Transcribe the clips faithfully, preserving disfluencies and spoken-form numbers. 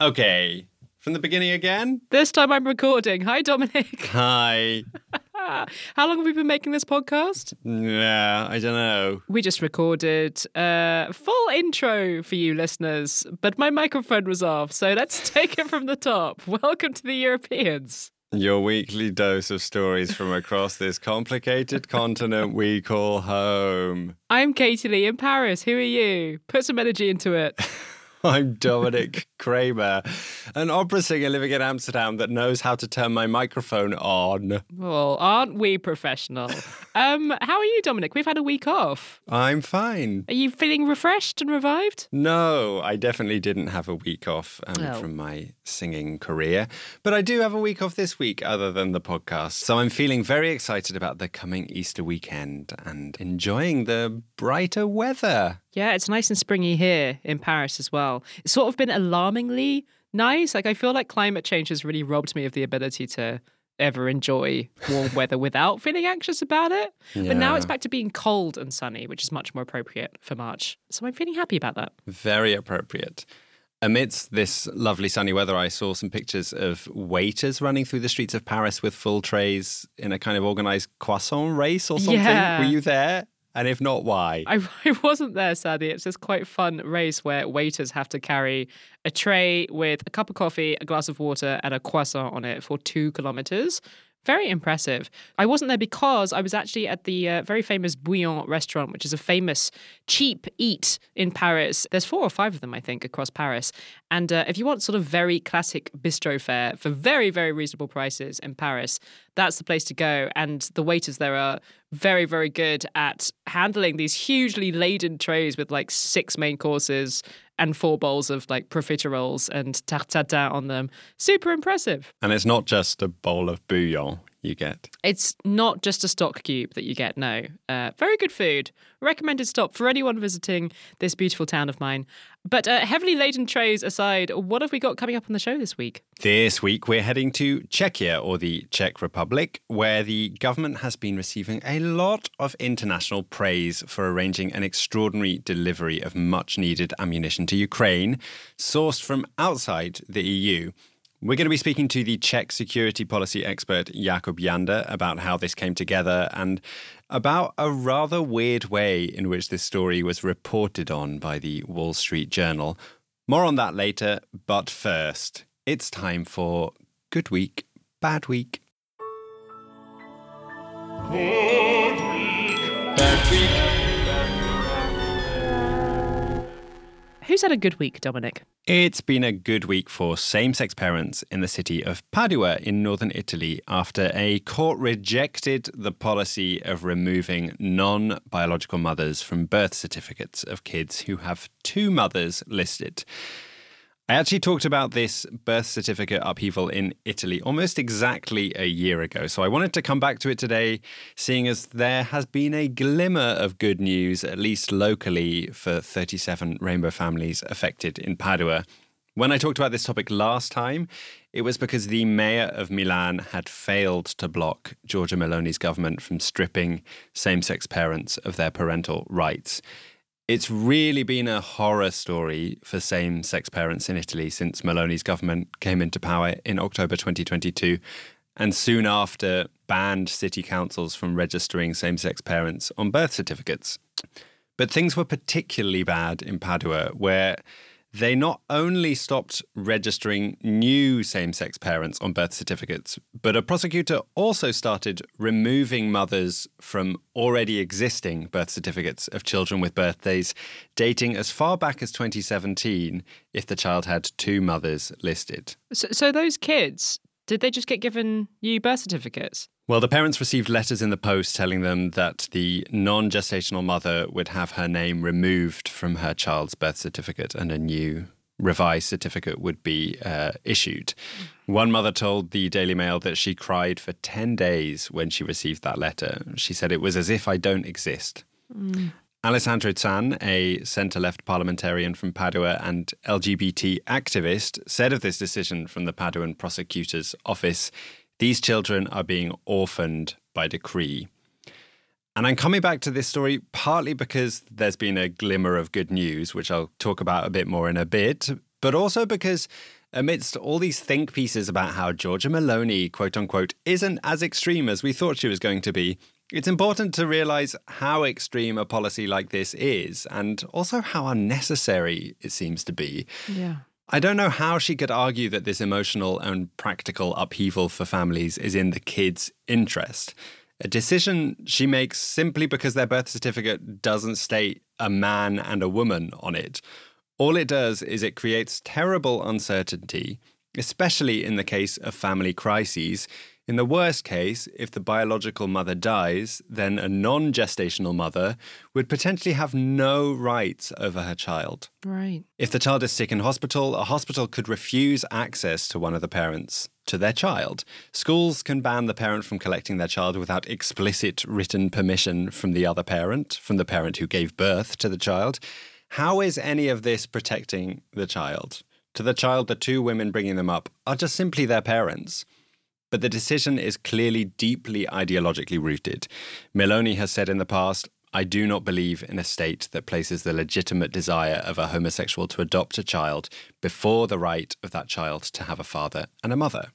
Okay, from the beginning again? This time I'm recording. Hi, Dominic. Hi. How long have we been making this podcast? Yeah, I don't know. We just recorded a full intro for you listeners, but my microphone was off, so let's take it from the top. Welcome to the Europeans. Your weekly dose of stories from across this complicated continent we call home. I'm Katie Lee in Paris. Who are you? Put some energy into it. I'm Dominic Kramer, an opera singer living in Amsterdam that knows how to turn my microphone on. Well, aren't we professional? Um, how are you, Dominic? We've had a week off. I'm fine. Are you feeling refreshed and revived? No, I definitely didn't have a week off um, Oh. from my singing career. But I do have a week off this week other than the podcast. So I'm feeling very excited about the coming Easter weekend and enjoying the brighter weather. Yeah, it's nice and springy here in Paris as well. It's sort of been alarmingly nice. Like, I feel like climate change has really robbed me of the ability to ever enjoy warm weather without feeling anxious about it. But now Yeah. it's back to being cold and sunny, which is much more appropriate for March. So I'm feeling happy about that. Very appropriate. Amidst this lovely sunny weather, I saw some pictures of waiters running through the streets of Paris with full trays in a kind of organised croissant race or something. Yeah. Were you there? And if not, why? I, I wasn't there, sadly. It's this quite fun race where waiters have to carry a tray with a cup of coffee, a glass of water, and a croissant on it for two kilometres. Very impressive. I wasn't there because I was actually at the uh, very famous Bouillon restaurant, which is a famous cheap eat in Paris. There's four or five of them, I think, across Paris. And uh, if you want sort of very classic bistro fare for very, very reasonable prices in Paris, that's the place to go. And the waiters there are very, very good at handling these hugely laden trays with like six main courses and four bowls of like profiteroles and tarte tatin on them. Super impressive. And it's not just a bowl of bouillon you get. It's not just a stock cube that you get, no. Uh, very good food. Recommended stop for anyone visiting this beautiful town of mine. But uh, heavily laden trays aside, what have we got coming up on the show this week? This week, we're heading to Czechia, or the Czech Republic, where the government has been receiving a lot of international praise for arranging an extraordinary delivery of much-needed ammunition to Ukraine, sourced from outside the E U. We're going to be speaking to the Czech security policy expert Jakub Janda about how this came together and about a rather weird way in which this story was reported on by the Wall Street Journal. More on that later, but first, it's time for Good Week, Bad Week. Good Week, Bad Week. Who's had a good week, Dominic? It's been a good week for same-sex parents in the city of Padua in northern Italy after a court rejected the policy of removing non-biological mothers from birth certificates of kids who have two mothers listed. I actually talked about this birth certificate upheaval in Italy almost exactly a year ago, so I wanted to come back to it today, seeing as there has been a glimmer of good news, at least locally, for thirty-seven rainbow families affected in Padua. When I talked about this topic last time, it was because the mayor of Milan had failed to block Giorgia Meloni's government from stripping same-sex parents of their parental rights. It's really been a horror story for same-sex parents in Italy since Meloni's government came into power in October twenty twenty-two and soon after banned city councils from registering same-sex parents on birth certificates. But things were particularly bad in Padua, where they not only stopped registering new same-sex parents on birth certificates, but a prosecutor also started removing mothers from already existing birth certificates of children with birthdays dating as far back as twenty seventeen if the child had two mothers listed. So, so those kids, did they just get given new birth certificates? Well, the parents received letters in the post telling them that the non-gestational mother would have her name removed from her child's birth certificate and a new revised certificate would be uh, issued. One mother told the Daily Mail that she cried for ten days when she received that letter. She said, "It was as if I don't exist." Mm. Alessandro Zan, a centre-left parliamentarian from Padua and L G B T activist, said of this decision from the Paduan prosecutor's office, "These children are being orphaned by decree." And I'm coming back to this story partly because there's been a glimmer of good news, which I'll talk about a bit more in a bit, but also because amidst all these think pieces about how Giorgia Meloni, quote unquote, isn't as extreme as we thought she was going to be, it's important to realise how extreme a policy like this is and also how unnecessary it seems to be. Yeah. I don't know how she could argue that this emotional and practical upheaval for families is in the kids' interest. A decision she makes simply because their birth certificate doesn't state a man and a woman on it. All it does is it creates terrible uncertainty, especially in the case of family crises. In the worst case, if the biological mother dies, then a non-gestational mother would potentially have no rights over her child. Right. If the child is sick in hospital, a hospital could refuse access to one of the parents to their child. Schools can ban the parent from collecting their child without explicit written permission from the other parent, from the parent who gave birth to the child. How is any of this protecting the child? To the child, the two women bringing them up are just simply their parents. But the decision is clearly deeply ideologically rooted. Meloni has said in the past, "I do not believe in a state that places the legitimate desire of a homosexual to adopt a child before the right of that child to have a father and a mother."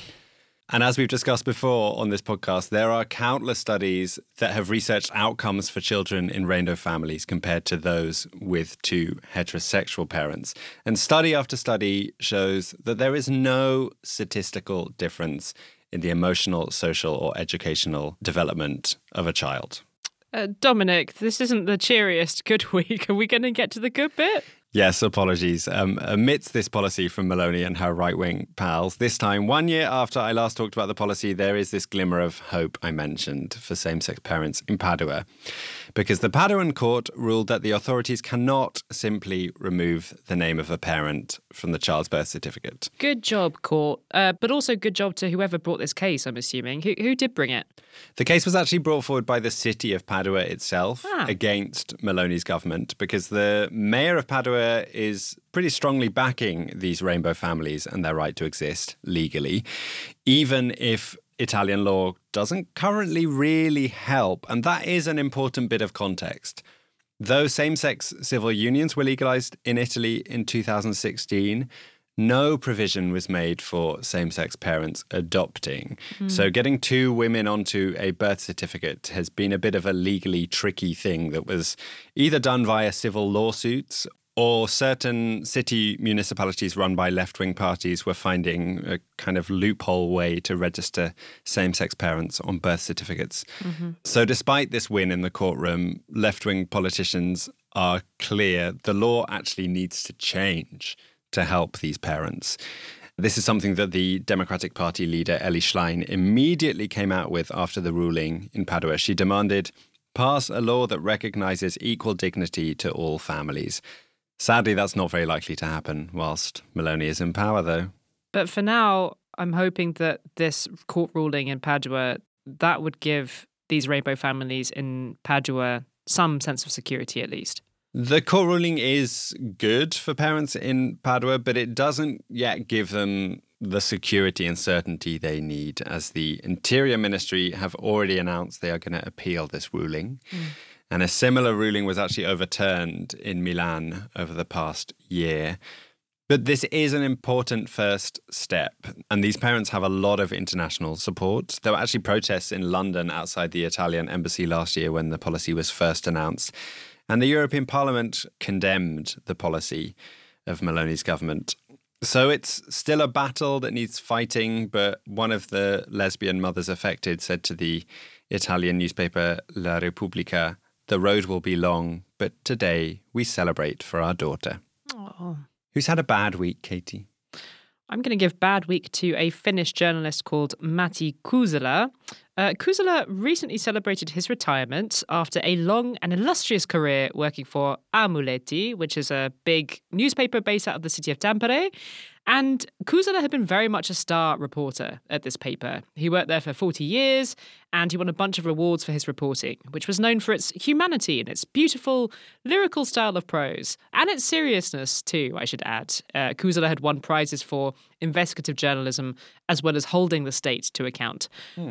And as we've discussed before on this podcast, there are countless studies that have researched outcomes for children in rainbow families compared to those with two heterosexual parents. And study after study shows that there is no statistical difference in the emotional, social, or educational development of a child. Uh, Dominic, this isn't the cheeriest good week. Are we going to get to the good bit? Yes, apologies. Um, amidst this policy from Meloni and her right-wing pals, this time, one year after I last talked about the policy, there is this glimmer of hope I mentioned for same-sex parents in Padua. Because the Paduan court ruled that the authorities cannot simply remove the name of a parent from the child's birth certificate. Good job, court. Uh, but also good job to whoever brought this case, I'm assuming. Who, who did bring it? The case was actually brought forward by the city of Padua itself Ah. against Meloni's government because the mayor of Padua is pretty strongly backing these rainbow families and their right to exist legally, even if Italian law doesn't currently really help. And that is an important bit of context. Though same-sex civil unions were legalized in Italy in two thousand sixteen, no provision was made for same-sex parents adopting. Mm. So getting two women onto a birth certificate has been a bit of a legally tricky thing that was either done via civil lawsuits or certain city municipalities run by left-wing parties were finding a kind of loophole way to register same-sex parents on birth certificates. Mm-hmm. So despite this win in the courtroom, left-wing politicians are clear the law actually needs to change to help these parents. This is something that the Democratic Party leader Elly Schlein immediately came out with after the ruling in Padua. She demanded, pass a law that recognises equal dignity to all families. Sadly, that's not very likely to happen whilst Meloni is in power, though. But for now, I'm hoping that this court ruling in Padua, that would give these rainbow families in Padua some sense of security at least. The court ruling is good for parents in Padua, but it doesn't yet give them the security and certainty they need, as the Interior Ministry have already announced they are going to appeal this ruling. Mm. And a similar ruling was actually overturned in Milan over the past year. But this is an important first step. And these parents have a lot of international support. There were actually protests in London outside the Italian embassy last year when the policy was first announced. And the European Parliament condemned the policy of Meloni's government. So it's still a battle that needs fighting, but one of the lesbian mothers affected said to the Italian newspaper La Repubblica, the road will be long, but today we celebrate for our daughter. Oh. Who's had a bad week, Katie? I'm going to give bad week to a Finnish journalist called Matti Kuusela. Uh, Kuusela recently celebrated his retirement after a long and illustrious career working for Aamulehti, which is a big newspaper based out of the city of Tampere. And Kuusela had been very much a star reporter at this paper. He worked there for forty years, and he won a bunch of rewards for his reporting, which was known for its humanity and its beautiful, lyrical style of prose, and its seriousness too, I should add. Uh, Kuusela had won prizes for investigative journalism, as well as holding the state to account. Hmm.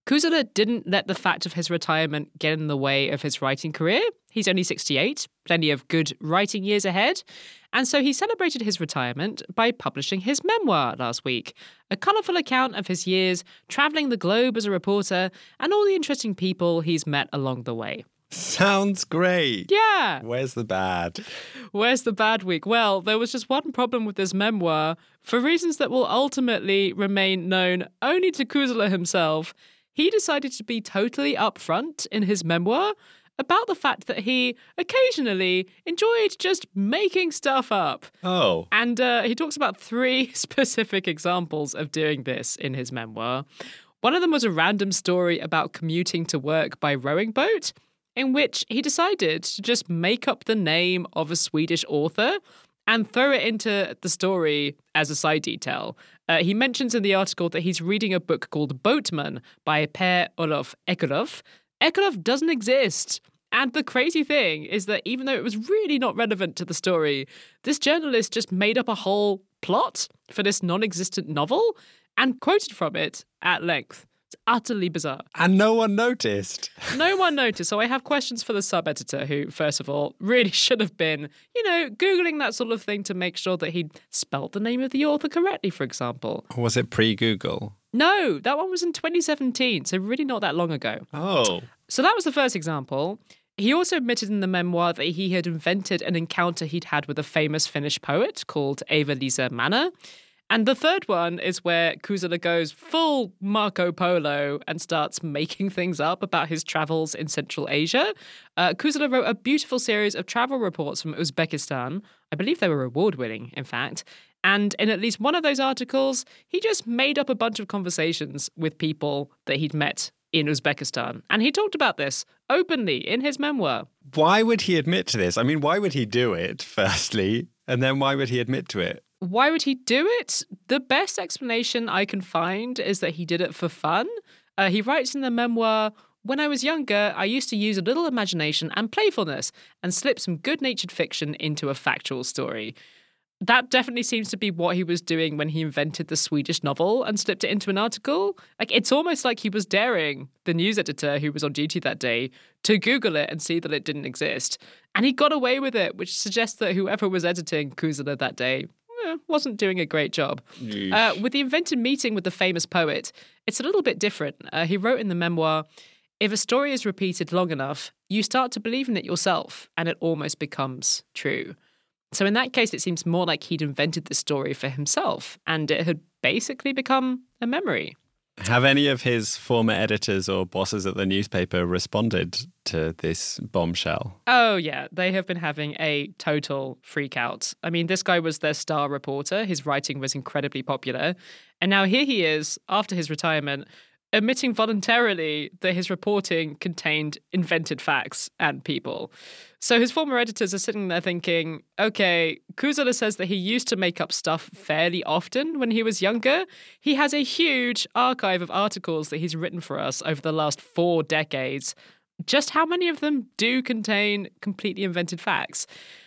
Kuzala didn't let the fact of his retirement get in the way of his writing career. He's only sixty-eight, plenty of good writing years ahead. And so he celebrated his retirement by publishing his memoir last week, a colourful account of his years travelling the globe as a reporter and all the interesting people he's met along the way. Sounds great. Yeah. Where's the bad? Where's the bad week? Well, there was just one problem with this memoir. For reasons that will ultimately remain known only to Kuzala himself, he decided to be totally upfront in his memoir about the fact that he occasionally enjoyed just making stuff up. Oh. And uh, he talks about three specific examples of doing this in his memoir. One of them was a random story about commuting to work by rowing boat, in which he decided to just make up the name of a Swedish author and throw it into the story as a side detail. Uh, he mentions in the article that he's reading a book called Boatman by Per-Olof Ekelöf. Ekelöf doesn't exist. And the crazy thing is that even though it was really not relevant to the story, this journalist just made up a whole plot for this non-existent novel and quoted from it at length. It's utterly bizarre. And no one noticed. No one noticed. So I have questions for the sub-editor who, first of all, really should have been, you know, Googling that sort of thing to make sure that he'd spelled the name of the author correctly, for example. Or was it pre-Google? No, that one was in twenty seventeen, so really not that long ago. Oh. So that was the first example. He also admitted in the memoir that he had invented an encounter he'd had with a famous Finnish poet called Eva-Lisa Manner. And the third one is where Kuzala goes full Marco Polo and starts making things up about his travels in Central Asia. Uh, Kuzala wrote a beautiful series of travel reports from Uzbekistan. I believe they were award-winning, in fact. And in at least one of those articles, he just made up a bunch of conversations with people that he'd met in Uzbekistan. And he talked about this openly in his memoir. Why would he admit to this? I mean, why would he do it, firstly? And then why would he admit to it? Why would he do it? The best explanation I can find is that he did it for fun. Uh, he writes in the memoir, "When I was younger, I used to use a little imagination and playfulness and slip some good-natured fiction into a factual story." That definitely seems to be what he was doing when he invented the Swedish novel and slipped it into an article. Like, it's almost like he was daring the news editor who was on duty that day to Google it and see that it didn't exist. And he got away with it, which suggests that whoever was editing Kuzala that day eh, wasn't doing a great job. Uh, with the invented meeting with the famous poet, it's a little bit different. Uh, he wrote in the memoir, "If a story is repeated long enough, you start to believe in it yourself, and it almost becomes true." So in that case, it seems more like he'd invented the story for himself, and it had basically become a memory. Have any of his former editors or bosses at the newspaper responded to this bombshell? Oh, yeah. They have been having a total freak out. I mean, this guy was their star reporter. His writing was incredibly popular. And now here he is, after his retirement, admitting voluntarily that his reporting contained invented facts and people. So his former editors are sitting there thinking, okay, Kuzala says that he used to make up stuff fairly often when he was younger. He has a huge archive of articles that he's written for us over the last four decades. Just how many of them do contain completely invented facts?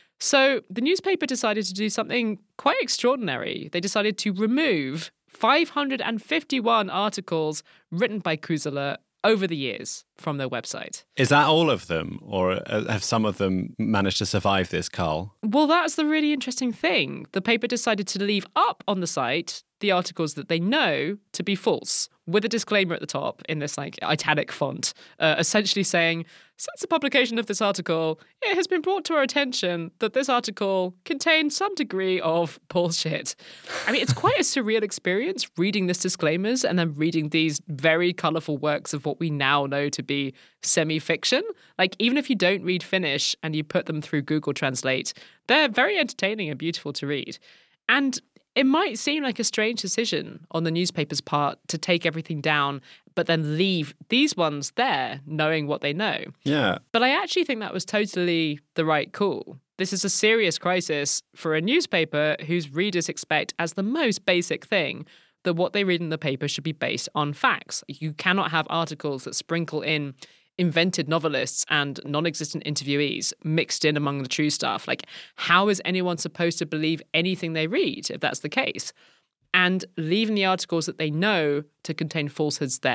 So the newspaper decided to do something quite extraordinary. They decided to remove five hundred fifty-one articles written by Kuzala over the years from their website. Is that all of them, or have some of them managed to survive this, Carl? Well, that's the really interesting thing. The paper decided to leave up on the site the articles that they know to be false, with a disclaimer at the top in this like italic font, uh, essentially saying, since the publication of this article, it has been brought to our attention that this article contains some degree of bullshit. I mean, it's quite a surreal experience reading this disclaimers and then reading these very colourful works of what we now know to be semi-fiction. Like, even if you don't read Finnish and you put them through Google Translate, they're very entertaining and beautiful to read. And it might seem like a strange decision on the newspaper's part to take everything down, but then leave these ones there, knowing what they know. Yeah. But I actually think that was totally the right call. This is a serious crisis for a newspaper whose readers expect as the most basic thing that what they read in the paper should be based on facts. You cannot have articles that sprinkle in invented novelists and non-existent interviewees mixed in among the true stuff. Like, how is anyone supposed to believe anything they read if that's the case? And leaving the articles that they know to contain falsehoods there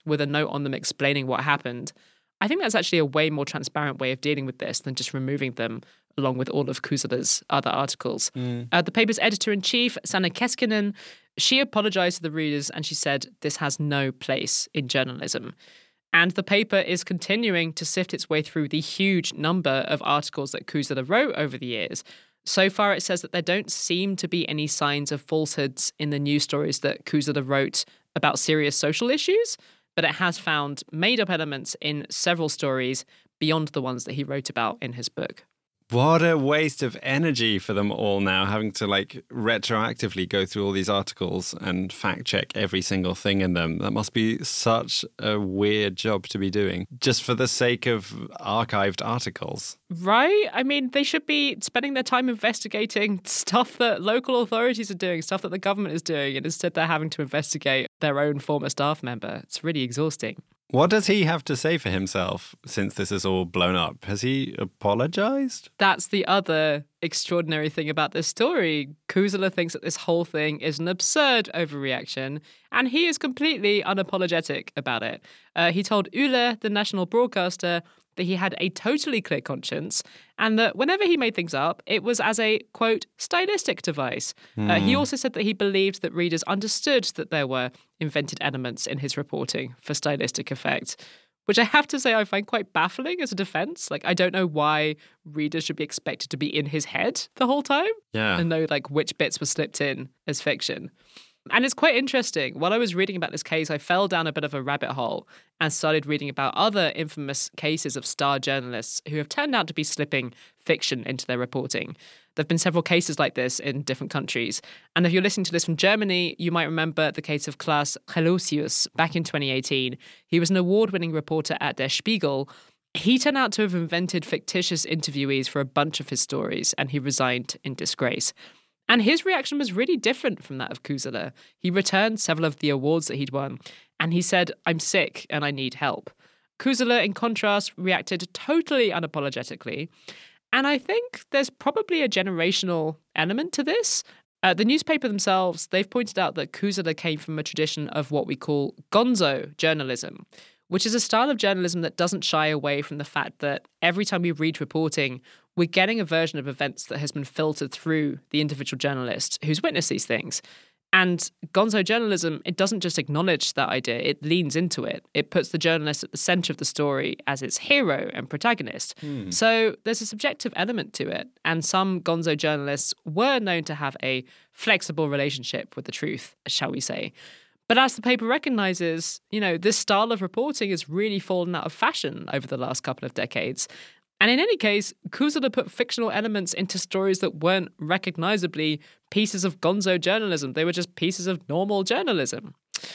with a note on them explaining what happened. I think that's actually a way more transparent way of dealing with this than just removing them along with all of Kusela's other articles. Mm. Uh, the paper's editor-in-chief, Sanna Keskinen, she apologized to the readers and she said this has no place in journalism. And the paper is continuing to sift its way through the huge number of articles that Kusela wrote over the years. So far, it says that there don't seem to be any signs of falsehoods in the news stories that Kusela wrote about serious social issues, but it has found made-up elements in several stories beyond the ones that he wrote about in his book. What a waste of energy for them all now, having to like retroactively go through all these articles and fact check every single thing in them. That must be such a weird job to be doing just for the sake of archived articles. Right? I mean, they should be spending their time investigating stuff that local authorities are doing, stuff that the government is doing, and instead they're having to investigate their own former staff member. It's really exhausting. What does he have to say for himself since this is all blown up? Has he apologized? That's the other extraordinary thing about this story. Kusela thinks that this whole thing is an absurd overreaction, and he is completely unapologetic about it. Uh, he told Yle, the national broadcaster, that he had a totally clear conscience and that whenever he made things up, it was as a, quote, stylistic device. Mm. Uh, he also said that he believed that readers understood that there were invented elements in his reporting for stylistic effect, which I have to say I find quite baffling as a defense. Like, I don't know why readers should be expected to be in his head the whole time yeah. and know, like, which bits were slipped in as fiction. And it's quite interesting. While I was reading about this case, I fell down a bit of a rabbit hole and started reading about other infamous cases of star journalists who have turned out to be slipping fiction into their reporting. There have been several cases like this in different countries. And if you're listening to this from Germany, you might remember the case of Klaas Gelosius back in twenty eighteen. He was an award-winning reporter at Der Spiegel. He turned out to have invented fictitious interviewees for a bunch of his stories, and he resigned in disgrace. And his reaction was really different from that of Kusela. He returned several of the awards that he'd won, and he said, "I'm sick and I need help." Kusela, in contrast, reacted totally unapologetically. And I think there's probably a generational element to this. Uh, the newspaper themselves, they've pointed out that Kusela came from a tradition of what we call gonzo journalism, which is a style of journalism that doesn't shy away from the fact that every time we read reporting, we're getting a version of events that has been filtered through the individual journalist who's witnessed these things. And gonzo journalism, it doesn't just acknowledge that idea, it leans into it. It puts the journalist at the center of the story as its hero and protagonist. Hmm. So there's a subjective element to it. And some gonzo journalists were known to have a flexible relationship with the truth, shall we say. But as the paper recognises, you know, this style of reporting has really fallen out of fashion over the last couple of decades. And in any case, Kusela put fictional elements into stories that weren't recognisably pieces of gonzo journalism. They were just pieces of normal journalism.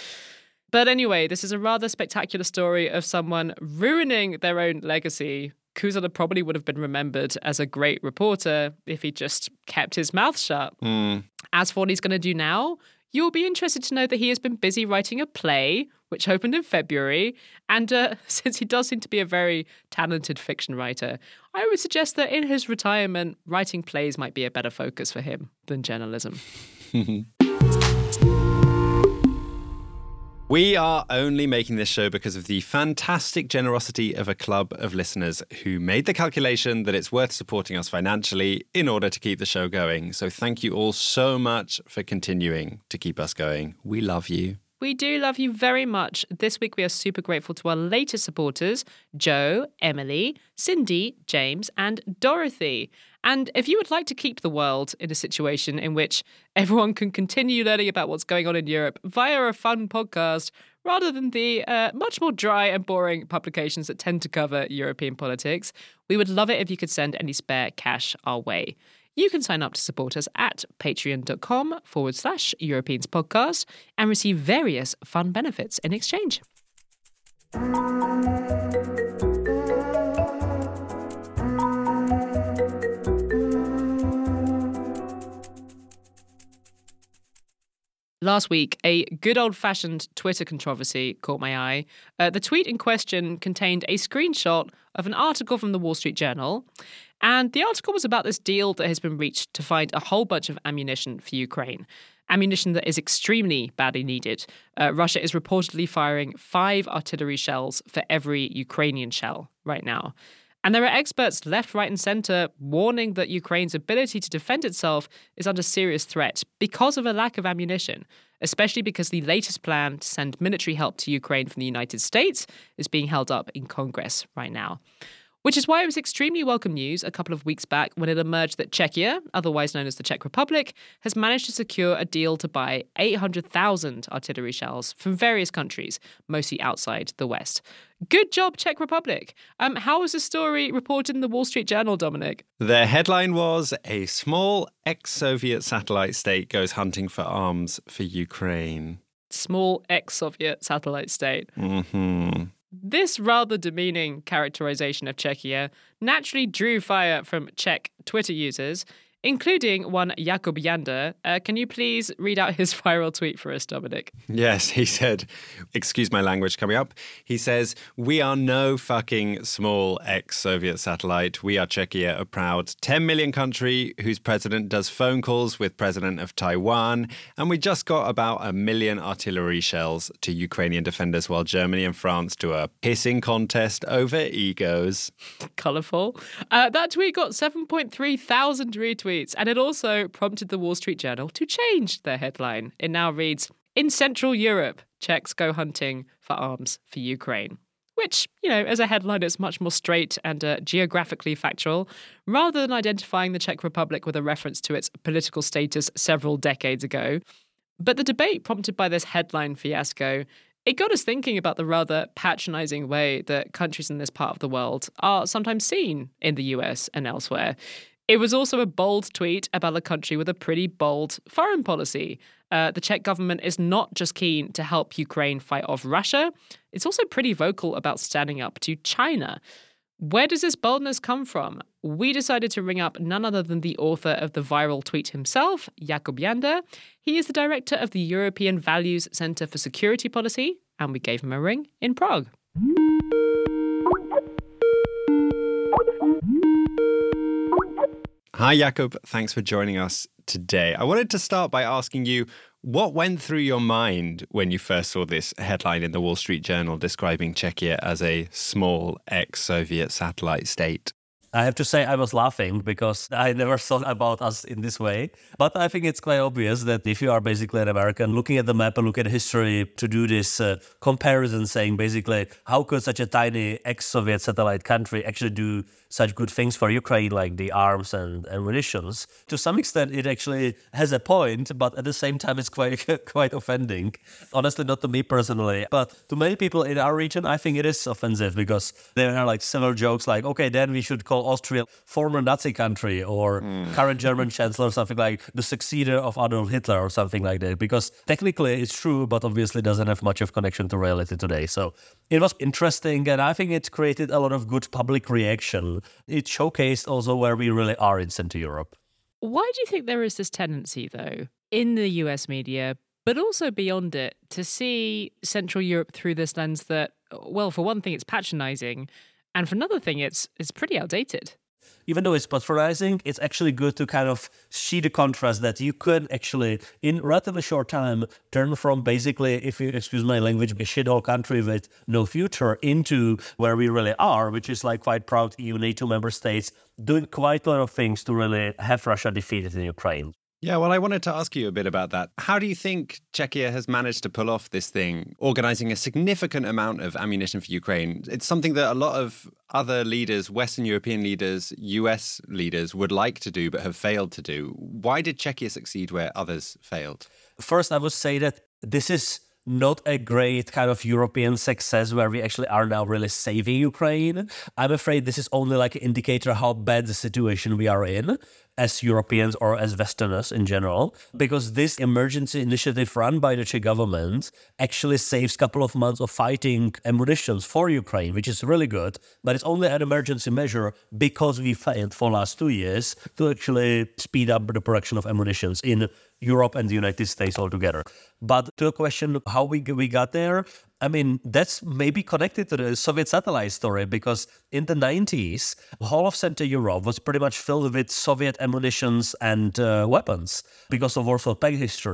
But anyway, this is a rather spectacular story of someone ruining their own legacy. Kusela probably would have been remembered as a great reporter if he just kept his mouth shut. Mm. As for what he's going to do now, you'll be interested to know that he has been busy writing a play, which opened in February. And uh, since he does seem to be a very talented fiction writer, I would suggest that in his retirement, writing plays might be a better focus for him than journalism. We are only making this show because of the fantastic generosity of a club of listeners who made the calculation that it's worth supporting us financially in order to keep the show going. So thank you all so much for continuing to keep us going. We love you. We do love you very much. This week we are super grateful to our latest supporters, Joe, Emily, Cindy, James, and Dorothy. And if you would like to keep the world in a situation in which everyone can continue learning about what's going on in Europe via a fun podcast, rather than the uh, much more dry and boring publications that tend to cover European politics, we would love it if you could send any spare cash our way. You can sign up to support us at patreon.com forward slash Europeans podcast and receive various fun benefits in exchange. Last week, a good old-fashioned Twitter controversy caught my eye. Uh, the tweet in question contained a screenshot of an article from the Wall Street Journal, and the article was about this deal that has been reached to find a whole bunch of ammunition for Ukraine. ammunition that is extremely badly needed. Uh, Russia is reportedly firing five artillery shells for every Ukrainian shell right now. And there are experts left, right, and centre warning that Ukraine's ability to defend itself is under serious threat because of a lack of ammunition, especially because the latest plan to send military help to Ukraine from the United States is being held up in Congress right now. Which is why it was extremely welcome news a couple of weeks back when it emerged that Czechia, otherwise known as the Czech Republic, has managed to secure a deal to buy eight hundred thousand artillery shells from various countries, mostly outside the West. Good job, Czech Republic. Um, how was the story reported in the Wall Street Journal, Dominic? The headline was, "A small ex-Soviet satellite state goes hunting for arms for Ukraine." Small ex-Soviet satellite state. Mm-hmm. This rather demeaning characterization of Czechia naturally drew fire from Czech Twitter users, including one Jakub Janda. Uh, can you please read out his viral tweet for us, Dominic? Yes, he said, excuse my language coming up, he says, "We are no fucking small ex-Soviet satellite. We are Czechia, a proud ten million country whose president does phone calls with president of Taiwan. And we just got about a million artillery shells to Ukrainian defenders while Germany and France do a pissing contest over egos." Colourful. Uh, that tweet got seven point three thousand retweets. And it also prompted the Wall Street Journal to change their headline. It now reads, "In Central Europe, Czechs go hunting for arms for Ukraine." Which, you know, as a headline, is much more straight and uh, geographically factual, rather than identifying the Czech Republic with a reference to its political status several decades ago. But the debate prompted by this headline fiasco, it got us thinking about the rather patronising way that countries in this part of the world are sometimes seen in the U S and elsewhere. It was also a bold tweet about a country with a pretty bold foreign policy. Uh, the Czech government is not just keen to help Ukraine fight off Russia, it's also pretty vocal about standing up to China. Where does this boldness come from? We decided to ring up none other than the author of the viral tweet himself, Jakub Janda. He is the director of the European Values Centre for Security Policy, and we gave him a ring in Prague. Hi, Jakub. Thanks for joining us today. I wanted to start by asking you, what went through your mind when you first saw this headline in the Wall Street Journal describing Czechia as a small ex-Soviet satellite state? I have to say I was laughing because I never thought about us in this way. But I think it's quite obvious that if you are basically an American, looking at the map and looking at history to do this uh, comparison, saying basically, how could such a tiny ex-Soviet satellite country actually do such good things for Ukraine, like the arms and, and munitions? To some extent, it actually has a point, but at the same time, it's quite quite offending. Honestly, not to me personally, but to many people in our region, I think it is offensive because there are like several jokes like, okay, then we should call Austria former Nazi country or mm. current German chancellor, something like the successor of Adolf Hitler or something like that. Because technically it's true, but obviously doesn't have much of connection to reality today. So it was interesting, and I think it created a lot of good public reaction. It showcased also where we really are in Central Europe. Why do you think there is this tendency, though, in the U S media, but also beyond it, to see Central Europe through this lens that, well, for one thing, it's patronizing, and for another thing, it's it's pretty outdated? Even though it's patronizing, it's actually good to kind of see the contrast that you could actually, in relatively short time, turn from basically, if you excuse my language, a shithole country with no future into where we really are, which is like quite proud E U, NATO member states doing quite a lot of things to really have Russia defeated in Ukraine. Yeah, well, I wanted to ask you a bit about that. How do you think Czechia has managed to pull off this thing, organizing a significant amount of ammunition for Ukraine? It's something that a lot of other leaders, Western European leaders, U S leaders would like to do but have failed to do. Why did Czechia succeed where others failed? First, I would say that this is not a great kind of European success where we actually are now really saving Ukraine. I'm afraid this is only like an indicator how bad the situation we are in as Europeans or as Westerners in general, because this emergency initiative run by the Czech government actually saves a couple of months of fighting ammunition for Ukraine, which is really good, but it's only an emergency measure because we failed for the last two years to actually speed up the production of ammunition in Europe and the United States altogether. But to a question how we we got there, I mean, that's maybe connected to the Soviet satellite story, because in the nineties, the whole of Central Europe was pretty much filled with Soviet ammunitions and uh, weapons because of Warsaw Pact history.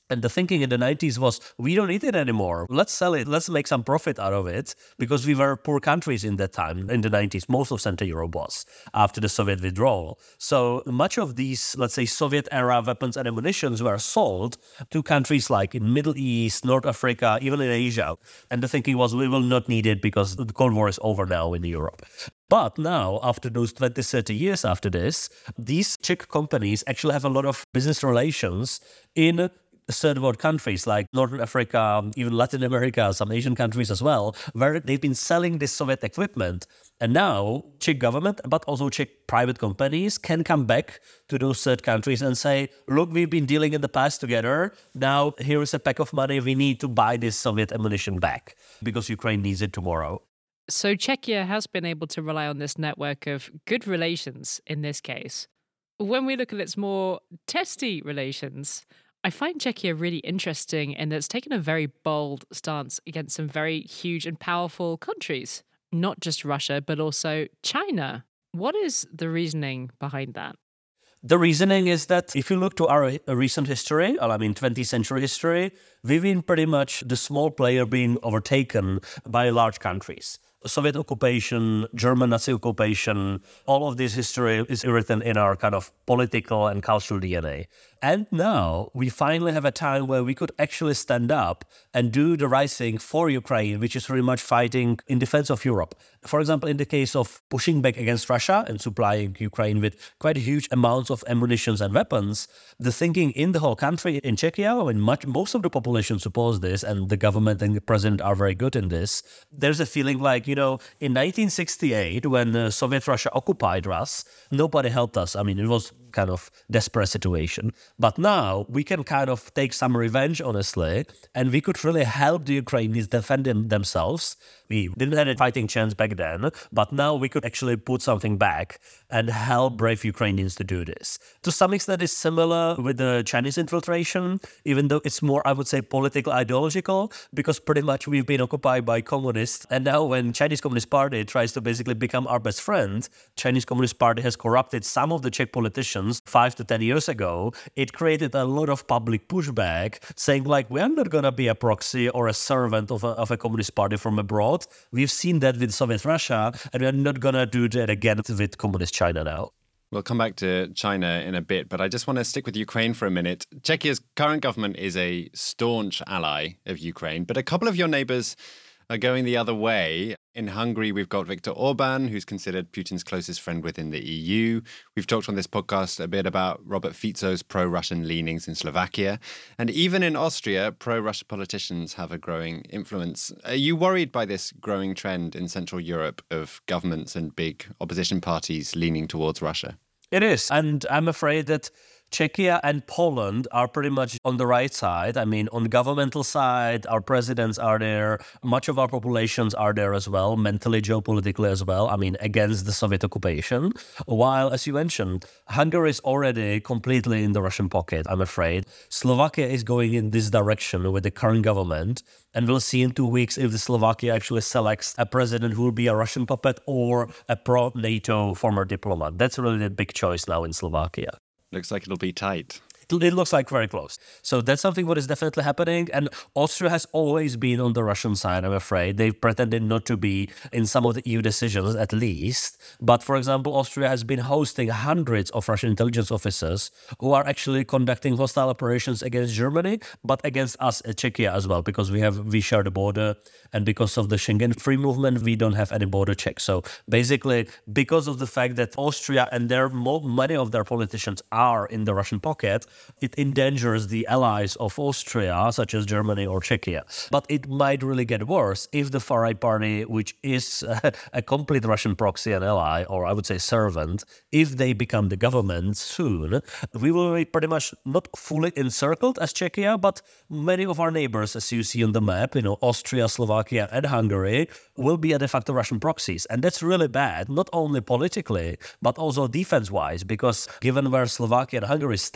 And the thinking in the nineties was, we don't need it anymore. Let's sell it. Let's make some profit out of it, because we were poor countries in that time, in the nineties. Most of Central Europe was, after the Soviet withdrawal. So much of these, let's say, Soviet-era weapons and ammunitions were sold to countries like in Middle East, North Africa, even in Asia. And the thinking was, we will not need it because the Cold War is over now in Europe. But now, after those twenty, thirty years after this, these Czech companies actually have a lot of business relations in third world countries like Northern Africa, even Latin America, some Asian countries as well, where they've been selling this Soviet equipment. And now Czech government, but also Czech private companies can come back to those third countries and say, look, we've been dealing in the past together. Now here is a pack of money. We need to buy this Soviet ammunition back because Ukraine needs it tomorrow. So Czechia has been able to rely on this network of good relations in this case. When we look at its more testy relations, I find Czechia really interesting in that it's taken a very bold stance against some very huge and powerful countries, not just Russia, but also China. What is the reasoning behind that? The reasoning is that if you look to our recent history, I mean twentieth century history, we've been pretty much the small player being overtaken by large countries. Soviet occupation, German Nazi occupation, all of this history is written in our kind of political and cultural D N A. And now we finally have a time where we could actually stand up and do the right thing for Ukraine, which is very much fighting in defense of Europe. For example, in the case of pushing back against Russia and supplying Ukraine with quite huge amounts of ammunition and weapons, the thinking in the whole country, in Czechia, I mean, much, most of the population suppose this, and the government and the president are very good in this. There's a feeling like, you know, in nineteen sixty-eight, when uh, Soviet Russia occupied us, nobody helped us. I mean, it was kind of desperate situation. But now we can kind of take some revenge, honestly, and we could really help the Ukrainians defend them themselves. We didn't have a fighting chance back then, but now we could actually put something back and help brave Ukrainians to do this. To some extent, it's similar with the Chinese infiltration, even though it's more, I would say, political, ideological, because pretty much we've been occupied by communists. And now when Chinese Communist Party tries to basically become our best friend, Chinese Communist Party has corrupted some of the Czech politicians five to ten years ago. It created a lot of public pushback saying like, we're not going to be a proxy or a servant of a, of a communist party from abroad. We've seen that with Soviet Russia, and we're not going to do that again with communist China now. We'll come back to China in a bit, but I just want to stick with Ukraine for a minute. Czechia's current government is a staunch ally of Ukraine, but a couple of your neighbours are going the other way. In Hungary, we've got Viktor Orban, who's considered Putin's closest friend within the E U. We've talked on this podcast a bit about Robert Fico's pro-Russian leanings in Slovakia. And even in Austria, pro-Russia politicians have a growing influence. Are you worried by this growing trend in Central Europe of governments and big opposition parties leaning towards Russia? It is. And I'm afraid that Czechia and Poland are pretty much on the right side. I mean, on the governmental side, our presidents are there. Much of our populations are there as well, mentally, geopolitically as well. I mean, against the Soviet occupation. While, as you mentioned, Hungary is already completely in the Russian pocket, I'm afraid. Slovakia is going in this direction with the current government. And we'll see in two weeks if the Slovakia actually selects a president who will be a Russian puppet or a pro-NATO former diplomat. That's really the big choice now in Slovakia. Looks like it'll be tight. It looks like very close. So that's something what is definitely happening. And Austria has always been on the Russian side, I'm afraid. They've pretended not to be in some of the E U decisions, at least. But for example, Austria has been hosting hundreds of Russian intelligence officers who are actually conducting hostile operations against Germany, but against us at Czechia as well, because we have we share the border. And because of the Schengen free movement, we don't have any border checks. So basically, because of the fact that Austria and their many of their politicians are in the Russian pocket, it endangers the allies of Austria, such as Germany or Czechia. But it might really get worse if the far-right party, which is a, a complete Russian proxy and ally, or I would say servant, if they become the government soon, we will be pretty much not fully encircled as Czechia, but many of our neighbors, as you see on the map, you know, Austria, Slovakia, and Hungary, will be a de facto Russian proxies. And that's really bad, not only politically, but also defense-wise, because given where Slovakia and Hungary stands,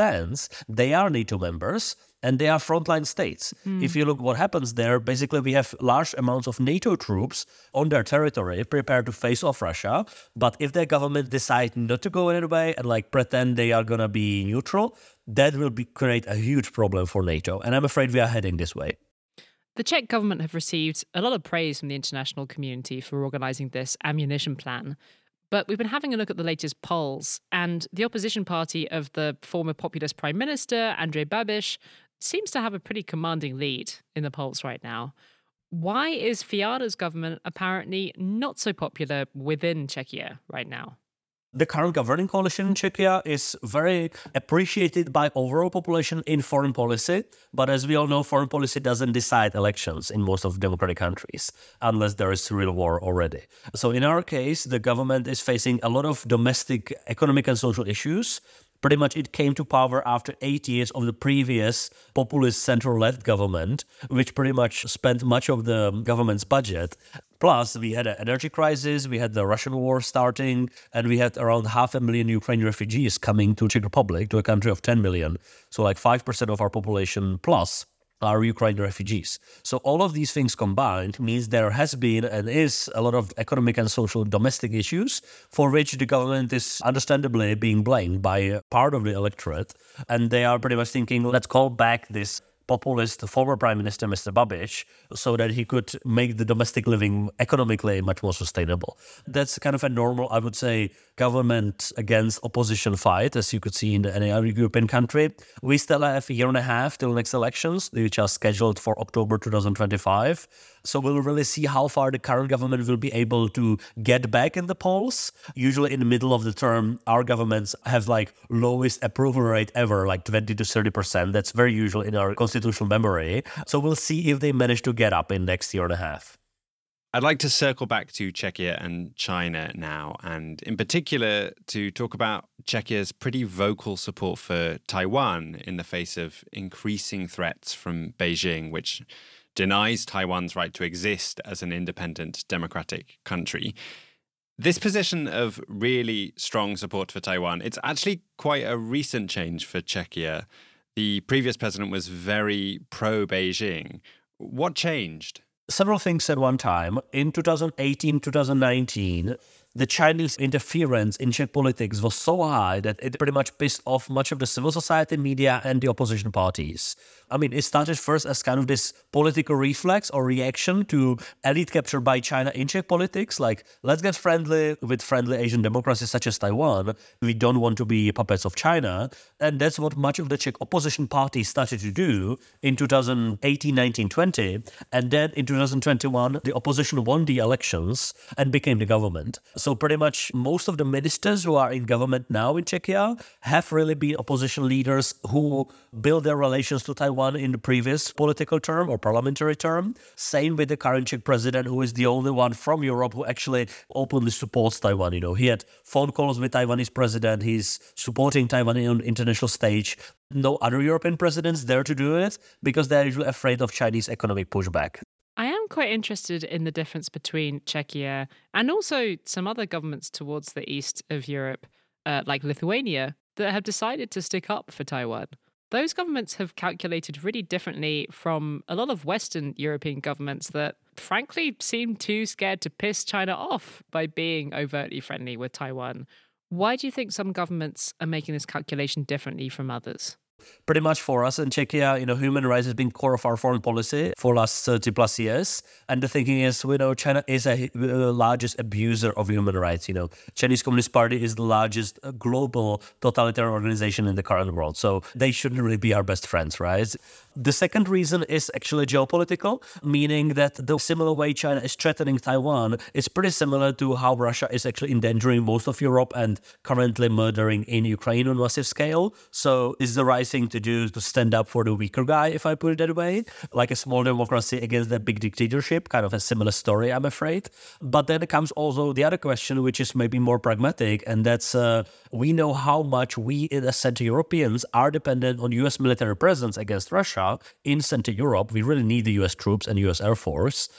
states. They are NATO members and they are frontline states. Mm. If you look what happens there, basically we have large amounts of NATO troops on their territory prepared to face off Russia. But if their government decide not to go any way and like pretend they are going to be neutral, that will be, create a huge problem for NATO. And I'm afraid we are heading this way. The Czech government have received a lot of praise from the international community for organising this ammunition plan. But we've been having a look at the latest polls, and the opposition party of the former populist Prime Minister, Andrej Babiš, seems to have a pretty commanding lead in the polls right now. Why is Fiala's government apparently not so popular within Czechia right now? The current governing coalition in Czechia is very appreciated by overall population in foreign policy. But as we all know, foreign policy doesn't decide elections in most of democratic countries unless there is real war already. So in our case, the government is facing a lot of domestic economic and social issues. Pretty much it came to power after eight years of the previous populist center-left government, which pretty much spent much of the government's budget. Plus, we had an energy crisis, we had the Russian war starting, and we had around half a million Ukrainian refugees coming to Czech Republic, to a country of ten million. So like five percent of our population plus are Ukrainian refugees. So all of these things combined means there has been and is a lot of economic and social domestic issues for which the government is understandably being blamed by part of the electorate. And they are pretty much thinking, let's call back this populist former Prime Minister, Mister Babiš, so that he could make the domestic living economically much more sustainable. That's kind of a normal, I would say, government against opposition fight, as you could see in any other European country. We still have a year and a half till next elections, which are scheduled for October twenty twenty-five. So we'll really see how far the current government will be able to get back in the polls. Usually in the middle of the term, our governments have like lowest approval rate ever, like twenty to thirty percent. That's very usual in our constitutional memory. So we'll see if they manage to get up in next year and a half. I'd like to circle back to Czechia and China now, and in particular to talk about Czechia's pretty vocal support for Taiwan in the face of increasing threats from Beijing, which denies Taiwan's right to exist as an independent democratic country. This position of really strong support for Taiwan, it's actually quite a recent change for Czechia. The previous president was very pro-Beijing. What changed? Several things at one time. In two thousand eighteen, two thousand nineteen, the Chinese interference in Czech politics was so high that it pretty much pissed off much of the civil society, media, and the opposition parties. I mean, it started first as kind of this political reflex or reaction to elite capture by China in Czech politics, like, let's get friendly with friendly Asian democracies such as Taiwan. We don't want to be puppets of China. And that's what much of the Czech opposition parties started to do in two thousand eighteen, nineteen, twenty. And then in two thousand twenty-one, the opposition won the elections and became the government. So pretty much most of the ministers who are in government now in Czechia have really been opposition leaders who built their relations to Taiwan in the previous political term or parliamentary term. Same with the current Czech president, who is the only one from Europe who actually openly supports Taiwan. You know, he had phone calls with Taiwanese president. He's supporting Taiwan on international stage. No other European presidents dare to do it because they're usually afraid of Chinese economic pushback. I am quite interested in the difference between Czechia and also some other governments towards the east of Europe, uh, like Lithuania, that have decided to stick up for Taiwan. Those governments have calculated really differently from a lot of Western European governments that, frankly, seem too scared to piss China off by being overtly friendly with Taiwan. Why do you think some governments are making this calculation differently from others? Pretty much for us in Czechia, you know, human rights has been core of our foreign policy for last thirty plus years. And the thinking is, you know, China is a, a largest abuser of human rights. You know, Chinese Communist Party is the largest global totalitarian organization in the current world. So they shouldn't really be our best friends, right? The second reason is actually geopolitical, meaning that the similar way China is threatening Taiwan is pretty similar to how Russia is actually endangering most of Europe and currently murdering in Ukraine on a massive scale. So it's the right thing to do to stand up for the weaker guy, if I put it that way, like a small democracy against a big dictatorship, kind of a similar story, I'm afraid. But then comes also the other question, which is maybe more pragmatic, and that's uh, we know how much we as Central Europeans are dependent on U S military presence against Russia in Central Europe. We really need the U S troops and U S Air Force.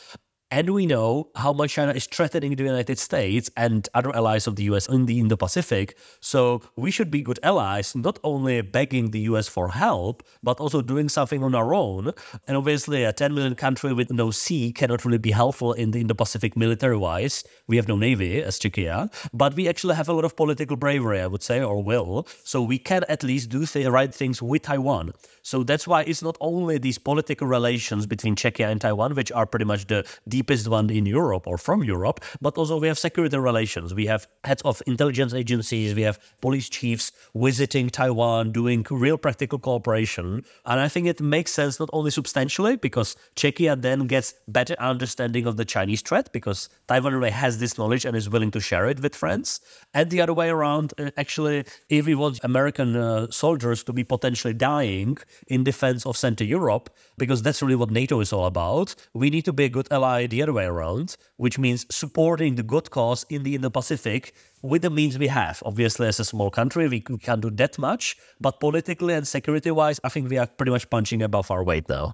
And we know how much China is threatening the United States and other allies of the U S in the Indo-Pacific. So we should be good allies, not only begging the U S for help, but also doing something on our own. And obviously, a ten million country with no sea cannot really be helpful in the Indo-Pacific military-wise. We have no navy, as Czechia, but we actually have a lot of political bravery, I would say, or will. So we can at least do the right things with Taiwan. So that's why it's not only these political relations between Czechia and Taiwan, which are pretty much the deepest one in Europe or from Europe, but also we have security relations. We have heads of intelligence agencies, we have police chiefs visiting Taiwan, doing real practical cooperation. And I think it makes sense not only substantially, because Czechia then gets better understanding of the Chinese threat, because Taiwan really has this knowledge and is willing to share it with friends. And the other way around, uh, actually, if we want American uh, soldiers to be potentially dying in defense of Central Europe, because that's really what NATO is all about, we need to be a good ally the other way around, which means supporting the good cause in the Indo-Pacific with the means we have. Obviously, as a small country, we can't do that much, but politically and security-wise, I think we are pretty much punching above our weight now.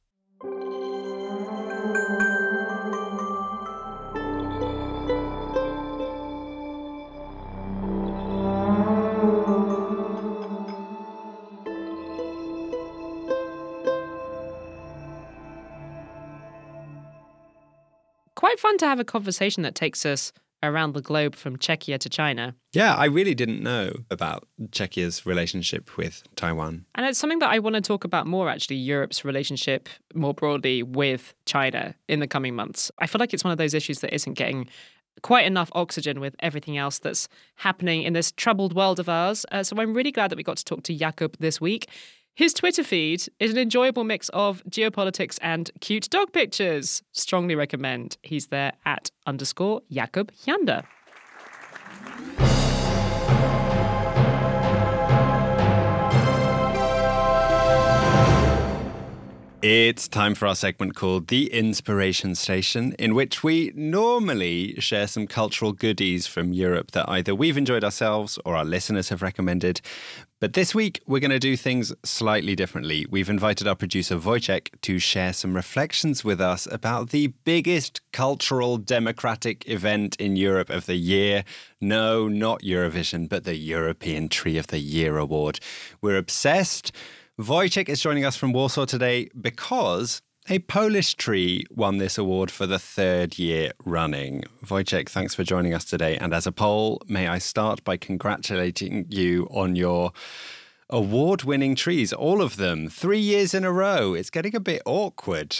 Quite fun to have a conversation that takes us around the globe from Czechia to China. Yeah, I really didn't know about Czechia's relationship with Taiwan. And it's something that I want to talk about more, actually, Europe's relationship more broadly with China in the coming months. I feel like it's one of those issues that isn't getting quite enough oxygen with everything else that's happening in this troubled world of ours. Uh, so I'm really glad that we got to talk to Jakub this week. His Twitter feed is an enjoyable mix of geopolitics and cute dog pictures. Strongly recommend. He's there at underscore Jakub Janda. It's time for our segment called The Inspiration Station, in which we normally share some cultural goodies from Europe that either we've enjoyed ourselves or our listeners have recommended. But this week, we're going to do things slightly differently. We've invited our producer Wojciech to share some reflections with us about the biggest cultural democratic event in Europe of the year. No, not Eurovision, but the European Tree of the Year Award. We're obsessed. Wojciech is joining us from Warsaw today because a Polish tree won this award for the third year running. Wojciech, thanks for joining us today. And as a Pole, may I start by congratulating you on your award-winning trees, all of them, three years in a row. It's getting a bit awkward.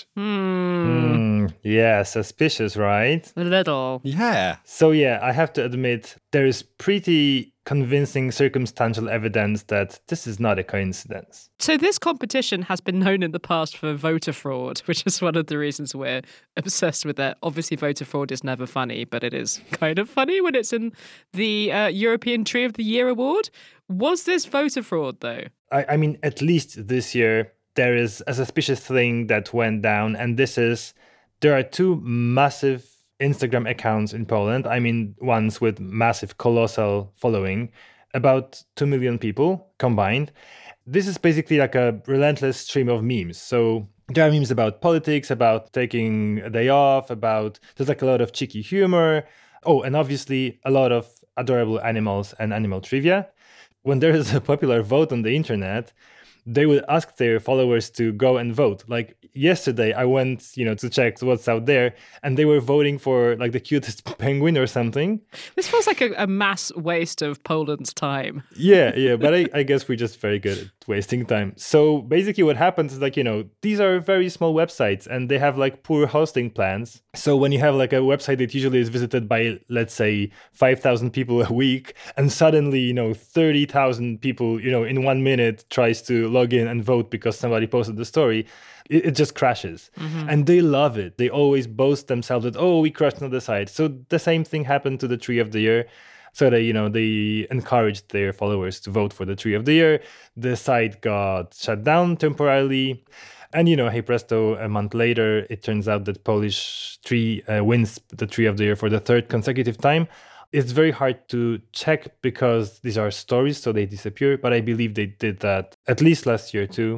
Mm, yeah, suspicious, right? A little. Yeah. So yeah, I have to admit, there is pretty convincing circumstantial evidence that this is not a coincidence. So this competition has been known in the past for voter fraud, which is one of the reasons we're obsessed with it. Obviously, voter fraud is never funny, but it is kind of funny when it's in the uh, European Tree of the Year award. Was this voter fraud, though? I, I mean, at least this year, there is a suspicious thing that went down, and this is, there are two massive Instagram accounts in Poland. I mean, ones with massive, colossal following, about two million people combined. This is basically like a relentless stream of memes. So there are memes about politics, about taking a day off, about, there's like a lot of cheeky humor. Oh, and obviously a lot of adorable animals and animal trivia. When there is a popular vote on the internet, they would ask their followers to go and vote. Like yesterday, I went, you know, to check what's out there, and they were voting for like the cutest penguin or something. This feels like a, a mass waste of Poland's time. Yeah, yeah, but I, I guess we're just very good at wasting time. So basically what happens is like, you know, these are very small websites and they have like poor hosting plans. So when you have like a website that usually is visited by, let's say, five thousand people a week, and suddenly, you know, thirty thousand people, you know, in one minute tries to log in and vote because somebody posted the story, it, it just crashes. Mm-hmm. And they love it. They always boast themselves that, oh, we crashed another site. So the same thing happened to the Tree of the Year. So they, you know, they encouraged their followers to vote for the Tree of the Year. The site got shut down temporarily. And, you know, hey presto, a month later, it turns out that Polish tree uh, wins the Tree of the Year for the third consecutive time. It's very hard to check because these are stories, so they disappear. But I believe they did that at least last year too.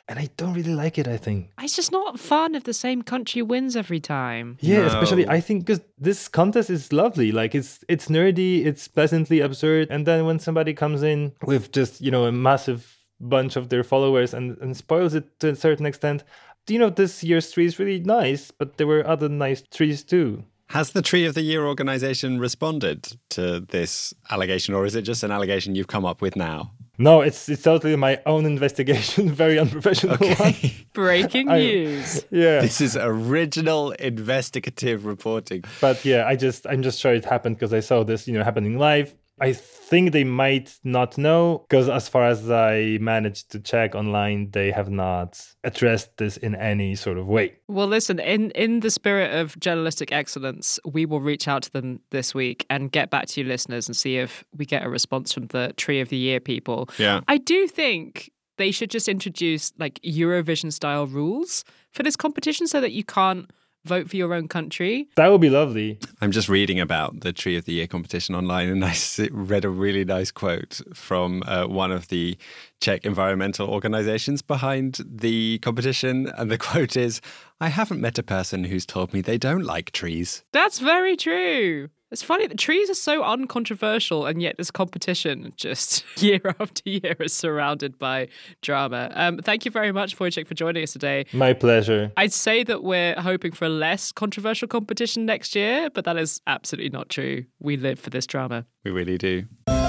And I don't really like it, I think. It's just not fun if the same country wins every time. Yeah, No. especially I think because this contest is lovely. Like it's it's nerdy, it's pleasantly absurd. And then when somebody comes in with just, you know, a massive bunch of their followers and, and spoils it to a certain extent, you know, this year's tree is really nice, but there were other nice trees too. Has the Tree of the Year organization responded to this allegation, or is it just an allegation you've come up with now? No, it's it's totally my own investigation, very unprofessional one. Breaking I- news. Yeah. This is original investigative reporting. But yeah, I just I'm just sure it happened because I saw this, you know, happening live. I think they might not know because as far as I managed to check online, they have not addressed this in any sort of way. Well, listen, in, in the spirit of journalistic excellence, we will reach out to them this week and get back to you listeners and see if we get a response from the Tree of the Year people. Yeah. I do think they should just introduce like Eurovision style rules for this competition so that you can't vote for your own country. That would be lovely. I'm just reading about the Tree of the Year competition online, and I s- read a really nice quote from uh, one of the Czech environmental organizations behind the competition. And the quote is, "I haven't met a person who's told me they don't like trees." That's very true. It's funny that trees are so uncontroversial, and yet this competition just year after year is surrounded by drama. Um, thank you very much, Wojciech, for joining us today. My pleasure. I'd say that we're hoping for a less controversial competition next year, but that is absolutely not true. We live for this drama. We really do.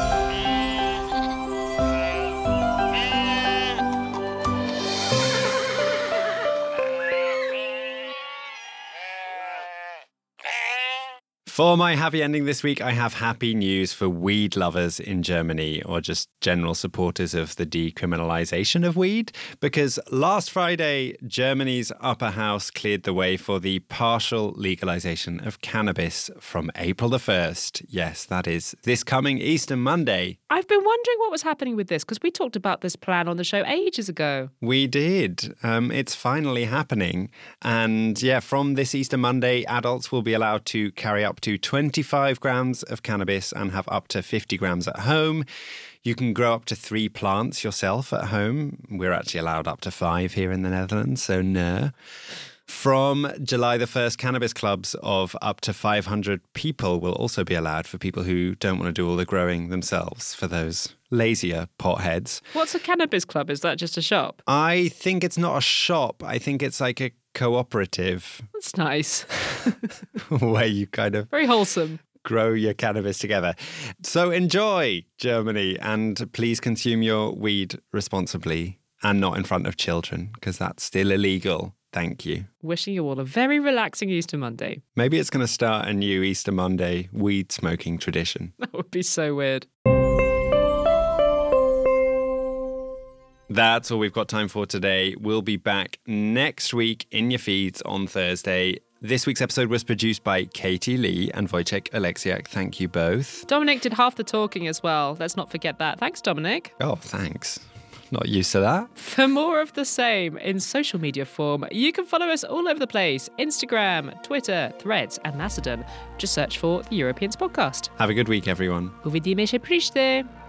For my happy ending this week, I have happy news for weed lovers in Germany, or just general supporters of the decriminalization of weed, because last Friday, Germany's upper house cleared the way for the partial legalization of cannabis from April the first. Yes, that is this coming Easter Monday. I've been wondering what was happening with this, because we talked about this plan on the show ages ago. We did. Um, it's finally happening. And yeah, from this Easter Monday, adults will be allowed to carry up to twenty-five grams of cannabis and have up to fifty grams at home. You can grow up to three plants yourself at home. We're actually allowed up to five here in the Netherlands, so no. From July the first, cannabis clubs of up to five hundred people will also be allowed for people who don't want to do all the growing themselves, for those lazier potheads. What's a cannabis club? Is that just a shop? I think it's not a shop. I think it's like a cooperative That's nice. where you kind of Very wholesome. grow your cannabis together. So enjoy, Germany, and please consume your weed responsibly and not in front of children, because that's still illegal. Thank you. Wishing you all a very relaxing Easter Monday. Maybe it's going to start a new Easter Monday weed smoking tradition. That would be so weird. That's all we've got time for today. We'll be back next week in your feeds on Thursday. This week's episode was produced by Katie Lee and Wojciech Aleksiak. Thank you both. Dominic did half the talking as well. Let's not forget that. Thanks, Dominic. Oh, thanks. Not used to that. For more of the same in social media form, you can follow us all over the place. Instagram, Twitter, Threads and Mastodon. Just search for the Europeans Podcast. Have a good week, everyone. Uvidíme się przyszty.